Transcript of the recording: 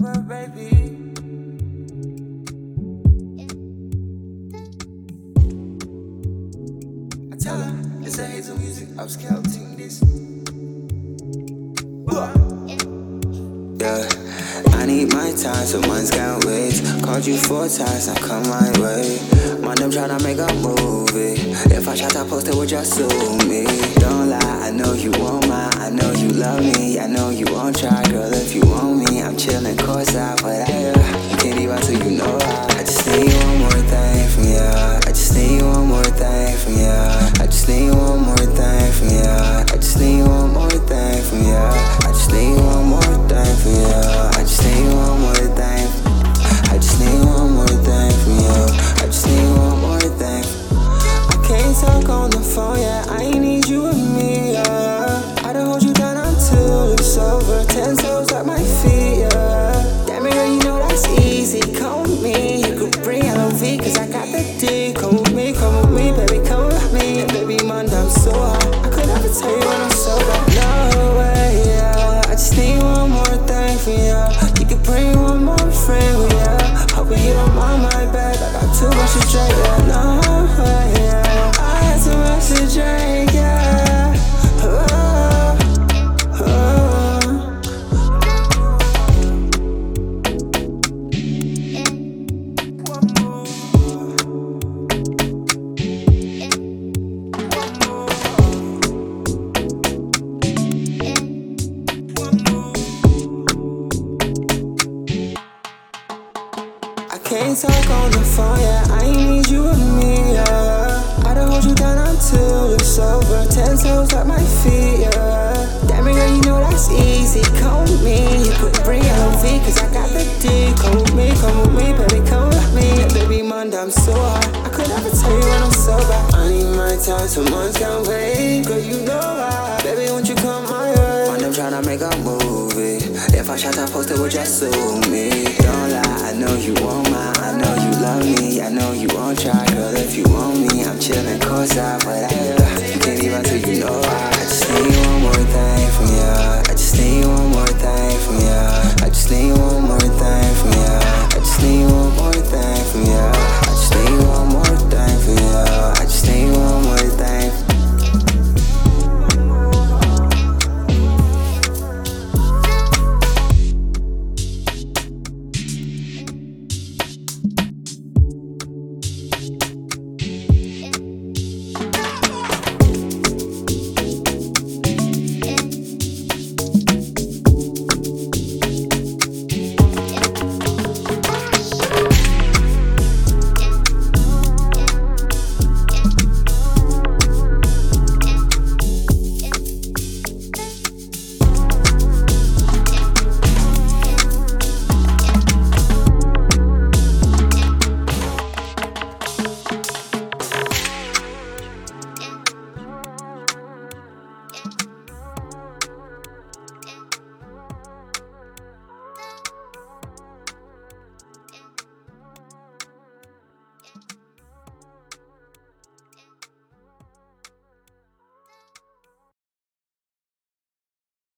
baby. I tell her it's a hazel music, upscale team this. Yeah, I need my time, so months can't wait. Called you 4 times, now come my way. Man, I'm tryna make a movie. If I try to post it, would you sue me? Don't lie, I know you want mine. I know you love me, I know you won't try. Girl, if you want me, I'm chillin' courtside. But you can't even till you know I just need one more thing from you. I just need one more thing from you. I just need one more thing from you. I just need one more thing from you. I just need one more thing from you. I just need one more thing. I just need one more thing from you. I just need one more thing. I can't talk on the phone, yeah. I need you with me, yeah. I don't hold you down until it's over. 10 toes at my feet, yeah. Damn it, girl, you know that's easy. Come with me, you could bring LOV, cause I got the D. Come with me, baby, come with me. Baby, Monday, I'm so hot. I could never tell you when I'm sober. No way, yeah. I just need one more thing from you. You could bring one more friend with you. Hoping you don't mind my bed. I got too much to drink, yeah. No way, yeah. I had too much to drink, yeah. Can't talk on the phone, yeah. I need you with me, yeah. I don't hold you down until it's over. 10 toes at my feet, yeah. Damn it, girl, you know that's easy. Come with me, you could bring LOV, cause I got the D. Come with me, baby, come with me. Baby, Monday, I'm so hot. I could never tell you when I'm sober. I need my time, so months can't wait. Girl, you know why. Baby, won't you come my way? Monday, I'm tryna make a movie. If I shot that poster, would you sue me? Don't lie, I know you want mine. I know you love me, I know you won't try. Girl, if you want me, I'm chillin' courtside. But you can't even till you know I just need one more thing.